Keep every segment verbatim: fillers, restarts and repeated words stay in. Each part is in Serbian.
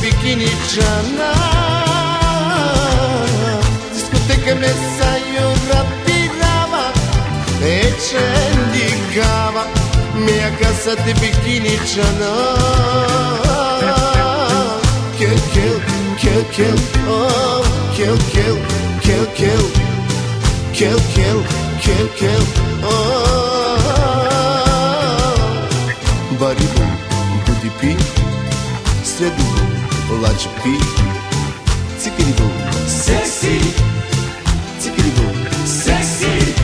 bikiničana. Diskoteka me sajura pirava, ečendikava, mia casa di bikiničana. Kill, kill, kill, kill, oh, kill, kill, kill, kill, kill, kill, kill, kill, oh. Baribu, budi pi, sredu, lači pi, cikiribu, seksi, cikiribu, seksi.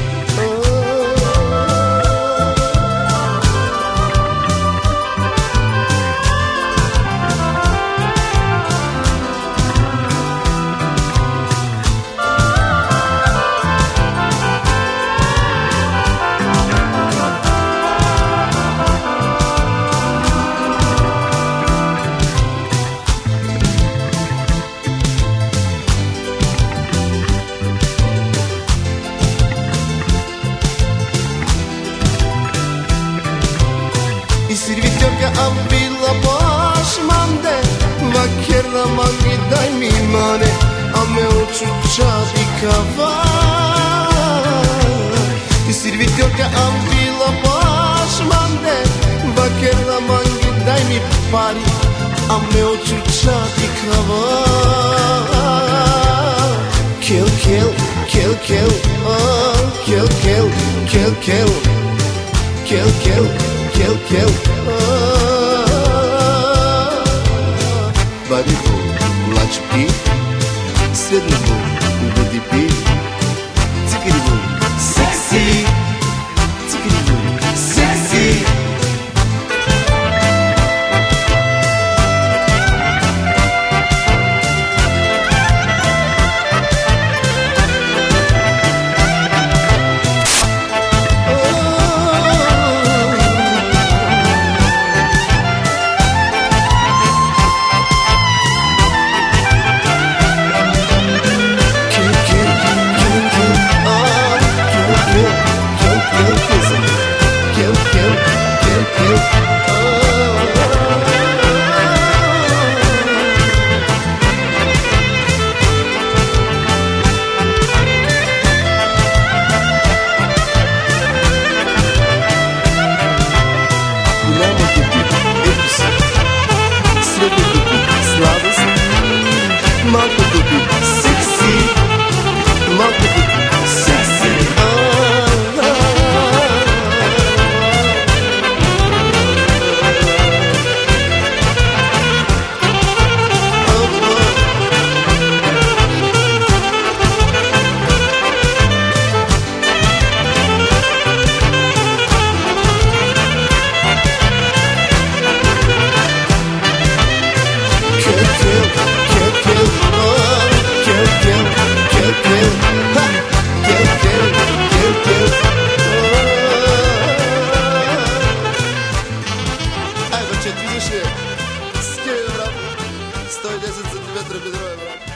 I servitorka avvilla baš mande, vakerna mangi daj mi mane, a me očučati kava. I servitorka avvilla baš mande, vakerna mangi daj mi pari, a me očučati kava. Kill, kill, kill, kill, oh, kill, kill, kill, kill, kill, kill, kill, kill, oh. Baribu, lači pi, srednibu, budi pi, cikiribu, seksi, cikiribu, seksi. Malko dupi, seksi, malko dupi, seksi, oh, oh, oh. Kill, kill, kill, kill, oh, kill, kill, kill, kill, ha, kill, kill, kill, kill, oh. Ajde, če ti više, skej, brat, sto deset centimetara bedroje, brat.